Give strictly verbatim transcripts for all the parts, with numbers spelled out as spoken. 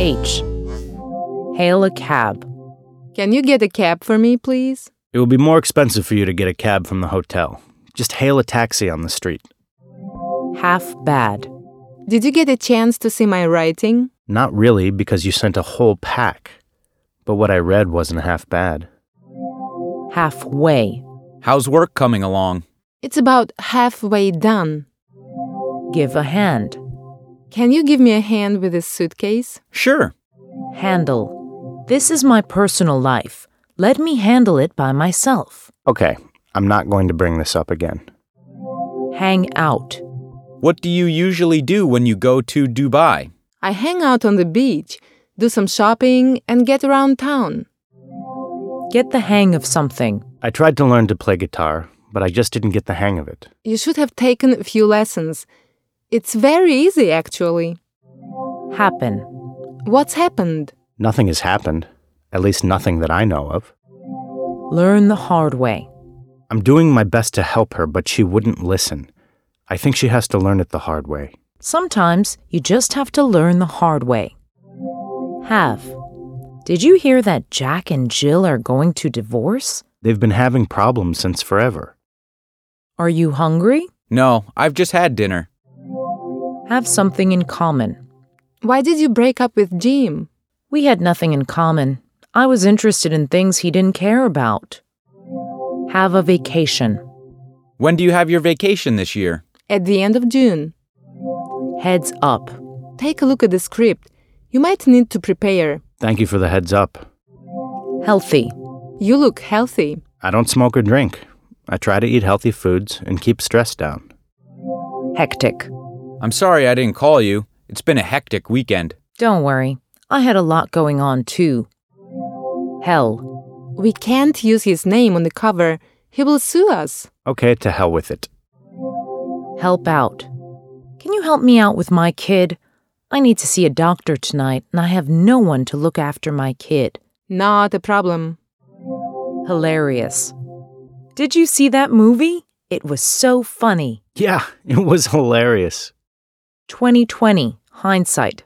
H. Hail a cab. Can you get a cab for me, please? It will be more expensive for you to get a cab from the hotel. Just hail a taxi on the street. Half bad. Did you get a chance to see my writing? Not really, because you sent a whole pack. But what I read wasn't half bad. Halfway. How's work coming along? It's about halfway done. Give a hand. Can you give me a hand with this suitcase? Sure. Handle. This is my personal life. Let me handle it by myself. Okay, I'm not going to bring this up again. Hang out. What do you usually do when you go to Dubai? I hang out on the beach, do some shopping, and get around town. Get the hang of something. I tried to learn to play guitar, but I just didn't get the hang of it. You should have taken a few lessons. It's very easy, actually. Happen. What's happened? Nothing has happened. At least nothing that I know of. Learn the hard way. I'm doing my best to help her, but she wouldn't listen. I think she has to learn it the hard way. Sometimes you just have to learn the hard way. Have. Did you hear that Jack and Jill are going to divorce? They've been having problems since forever. Are you hungry? No, I've just had dinner. Have something in common. Why did you break up with Jim? We had nothing in common. I was interested in things he didn't care about. Have a vacation. When do you have your vacation this year? At the end of June. Heads up. Take a look at the script. You might need to prepare. Thank you for the heads up. Healthy. You look healthy. I don't smoke or drink. I try to eat healthy foods and keep stress down. Hectic. I'm sorry I didn't call you. It's been a hectic weekend. Don't worry. I had a lot going on too. Hell. We can't use his name on the cover. He will sue us. Okay, to hell with it. Help out. Can you help me out with my kid? I need to see a doctor tonight, and I have no one to look after my kid. Not a problem. Hilarious. Did you see that movie? It was so funny. Yeah, it was hilarious. twenty twenty, hindsight.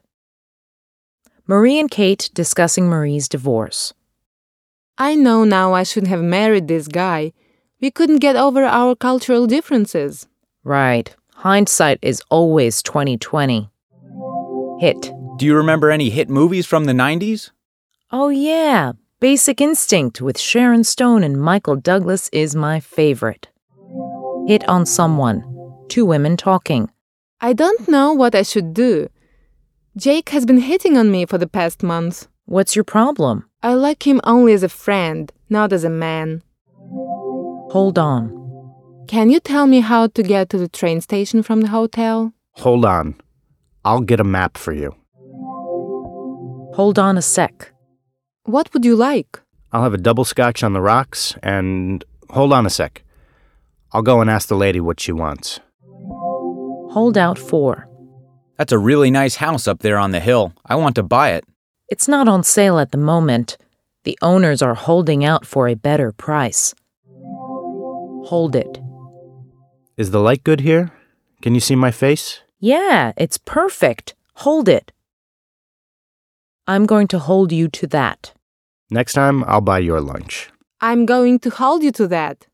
Marie and Kate discussing Marie's divorce. I know now I shouldn't have married this guy. We couldn't get over our cultural differences. Right. Hindsight is always twenty twenty. Hit. Do you remember any hit movies from the nineties? Oh yeah, Basic Instinct with Sharon Stone and Michael Douglas is my favorite. Hit on someone. Two women talking. I don't know what I should do. Jake has been hitting on me for the past month. What's your problem? I like him only as a friend, not as a man. Hold on. Can you tell me how to get to the train station from the hotel? Hold on. I'll get a map for you. Hold on a sec. What would you like? I'll have a double scotch on the rocks and... Hold on a sec. I'll go and ask the lady what she wants. Hold out for. That's a really nice house up there on the hill. I want to buy it. It's not on sale at the moment. The owners are holding out for a better price. Hold it. Is the light good here? Can you see my face? Yeah, it's perfect. Hold it. I'm going to hold you to that. Next time, I'll buy your lunch. I'm going to hold you to that.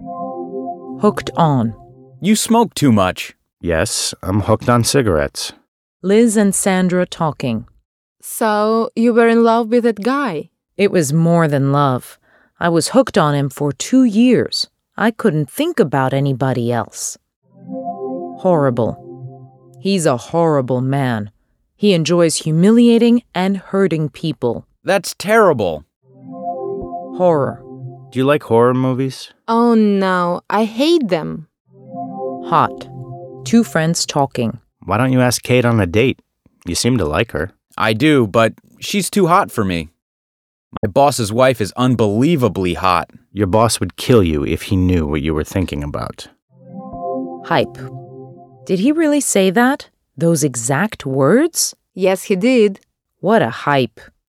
Hooked on. You smoke too much. Yes, I'm hooked on cigarettes. Liz and Sandra talking. So, you were in love with that guy? It was more than love. I was hooked on him for two years. I couldn't think about anybody else. Horrible. He's a horrible man. He enjoys humiliating and hurting people. That's terrible. Horror. Do you like horror movies? Oh no, I hate them. Hot. Two friends talking. Why don't you ask Kate on a date? You seem to like her. I do, but she's too hot for me. My boss's wife is unbelievably hot. Your boss would kill you if he knew what you were thinking about. Hype. Did he really say that? Those exact words? Yes, he did. What a hype.